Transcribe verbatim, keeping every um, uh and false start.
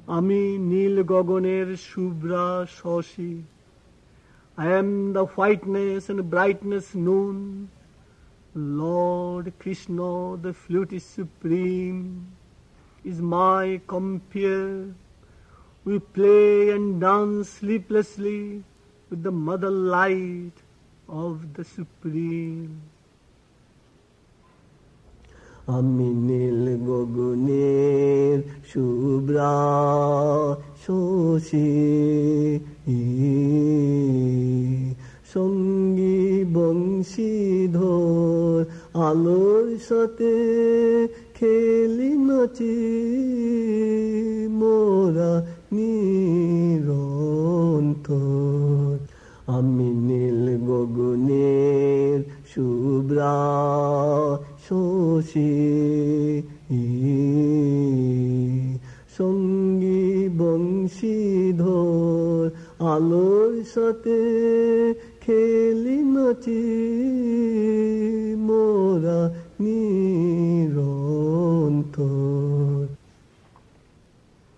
আমি নীল গগনের Shubhra Shashi. I am the whiteness and brightness noon. Lord Krishna, the flute is supreme, is my compeer. We play and dance sleeplessly with the mother light of the Supreme. আমি নীল গগনের শুভ্রা শশী, সঙ্গী বংশীধর আলোর সাথে খেলি নাচি মোরা নিরন্তর। আমি নীল গগনের শুভ্রা শশী, সঙ্গী বংশীধর আলোর সাথে খেলি নাচি মোরা নি